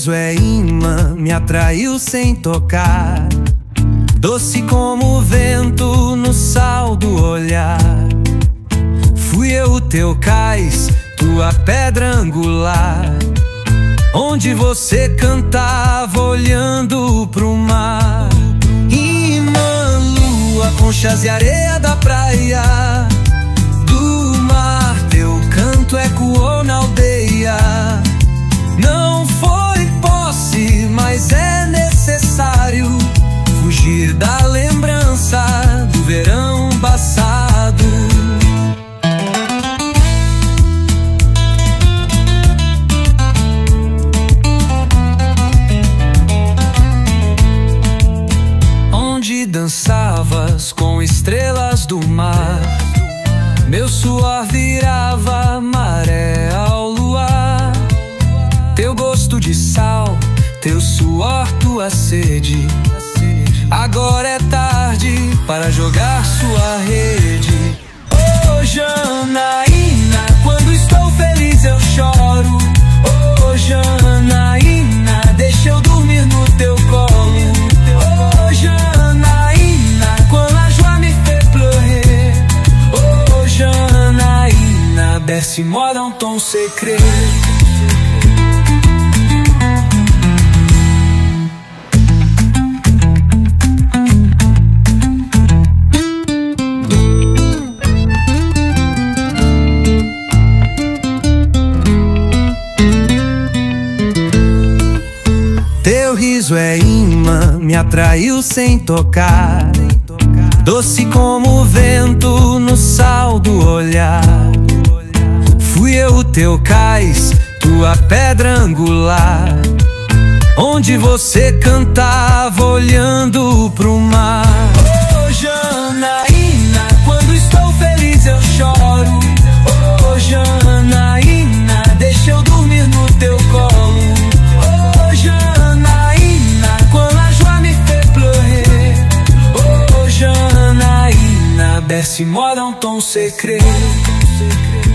riso é imã, me atraiu sem tocar. Doce como o vento no sal do olhar. Fui eu o teu cais, tua pedra angular, onde você cantava olhando pro mar. Imã, lua, conchas e areia da praia, do mar, teu canto ecoou na aldeia. Não foi posse, mas é necessário fugir da lembrança do verão passado. Onde dançavas com estrelas do mar, meu suor virava maré ao luar. Teu gosto de sal, teu suor, tua sede. Agora é tarde para jogar sua rede. Oh, Janaína, quando estou feliz eu choro. Oh, Janaína, deixa eu dormir no teu colo. Oh, Janaína, quand la joie me fait pleurer. Oh, Janaína, berce-moi dans ton secret. Teu riso é imã, me atraiu sem tocar. Doce como o vento no sal do olhar. Fui eu o teu cais, tua pedra angular, onde você cantava olhando pro mar. Oh, Janaína, quando estou feliz eu choro. Oh, Janaína, deixa eu dormir no teu colo. Oh, Janaína, quand la joie me fait pleurer. Oh, Janaína, berce-moi dans ton secret.